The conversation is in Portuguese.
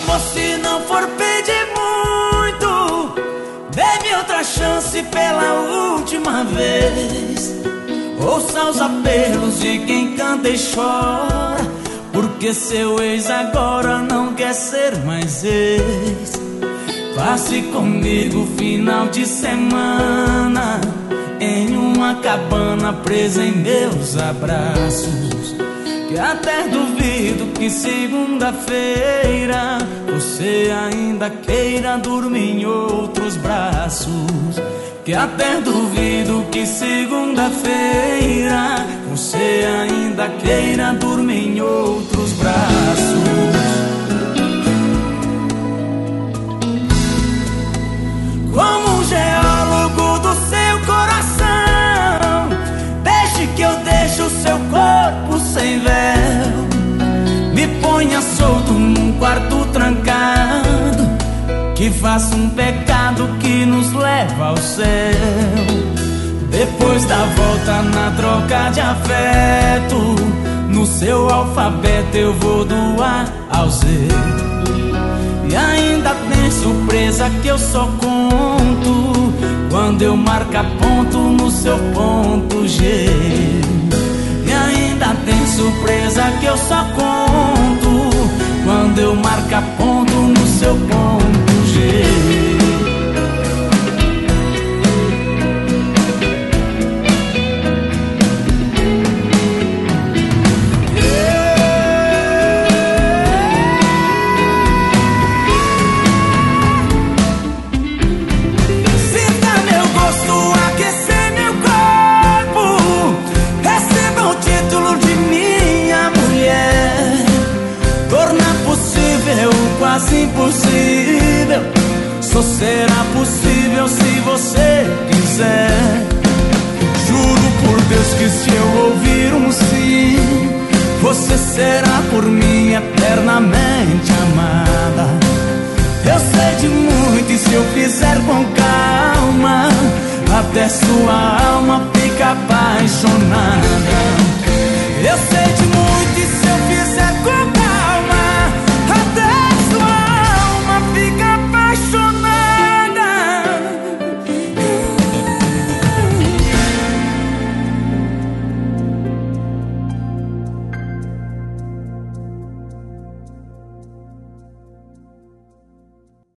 Amor, se não for pedir muito, dê-me outra chance pela última vez. Ouça os apelos de quem canta e chora, porque seu ex agora não quer ser mais ex. Passe comigo final de semana em uma cabana presa em meus abraços, que até duvido que segunda-feira você ainda queira dormir em outros braços. Que até duvido que segunda-feira você ainda queira dormir em outros braços. Como um geólogo do seu coração, deixe que eu deixe o seu corpo sem véu. Me ponha solto num quarto trancado, que faça um pecado que nos leva ao céu. Depois da volta na troca de afeto, no seu alfabeto eu vou do A ao Z. E ainda tem surpresa que eu só conto quando eu marcar ponto no seu ponto G. E ainda tem surpresa que eu só conto quando eu marcar ponto no seu ponto G. Quase impossível, só será possível se você quiser. Juro por Deus que se eu ouvir um sim, você será por mim eternamente amada. Eu sei de muito e se eu fizer com calma, até sua alma fica apaixonada. Eu sei de